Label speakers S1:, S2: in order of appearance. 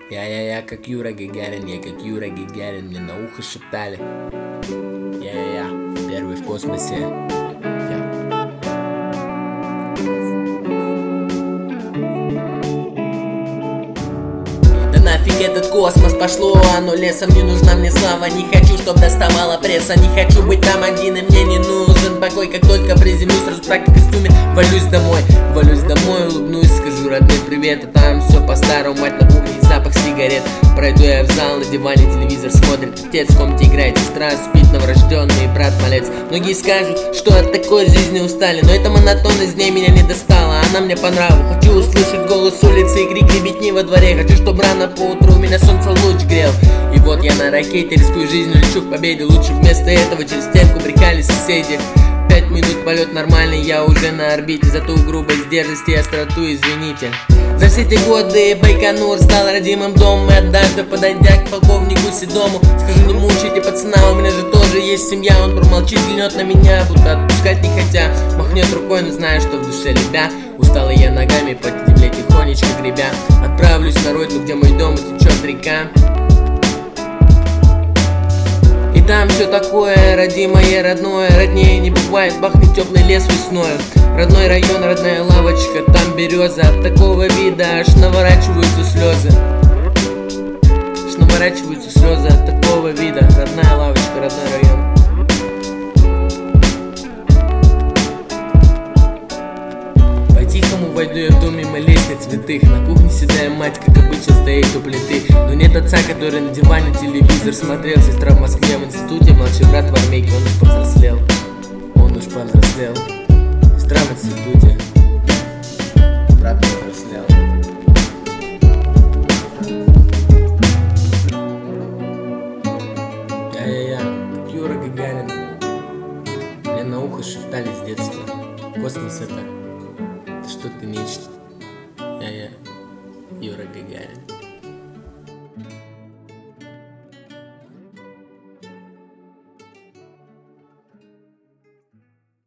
S1: Я как Юра Гагарин, я как Юра Гагарин, мне на ухо шептали. Я первый в космосе. Да нафиг этот космос, пошло оно лесом, не нужна мне слава. Не хочу, чтоб доставала пресса, не хочу быть там один, и мне не нужен покой. Как только приземлюсь, сразу так в костюме валюсь домой, улыбнусь, скажу родной привет. А там все по-старому, мать на кухне, запах сигарет. Пройду я в зал, на диване телевизор смотрит отец, в комнате играет сестра, спит новорожденный брат малец. Многие скажут, что от такой жизни устали, но эта монотонность дней меня не достала, она мне по нраву. Хочу услышать голос улицы и крик ребятни во дворе. Хочу, чтобы рано поутру меня солнце луч грел. И вот я на ракете, рискую жизнью, лечу к победе. Лучше вместо этого через стенку брехали соседи. 5 минут полет нормальный, я уже на орбите. За ту грубость, дерзость и остроту извините. За все эти годы Байконур стал родимым домом. И однажды, подойдя к полковнику Седому, скажу: не мучайте пацана, у меня же тоже есть семья. Он промолчит, взглянет на меня, будто отпускать не хотя. Махнет рукой, но знаю, что в душе любя. Устала я ногами по земле тихонечко гребя. Отправлюсь на родину, где мой дом и течет река. И там все такое родимое, родное, роднее не бывает. Бахнет теплый лес весною, родной район, родная лавочка, там береза. От такого вида аж наворачиваются слезы. Аж наворачиваются слезы от такого вида. Родная лавочка, родной район. По-тихому войду я в дом мимо лестниц святых. На кухне седая мать, как обычно, стоит у плиты. Но нет отца, который на диване телевизор смотрел. Сестра в Москве в институте, младший брат в армейке. Он уж повзрослел, он уж повзрослел. Сестра в институте, брат повзрослел. Я как Юра Гагарин, мне на ухо шептали с детства: космос это что-то нечто. Я Юра Гагарин.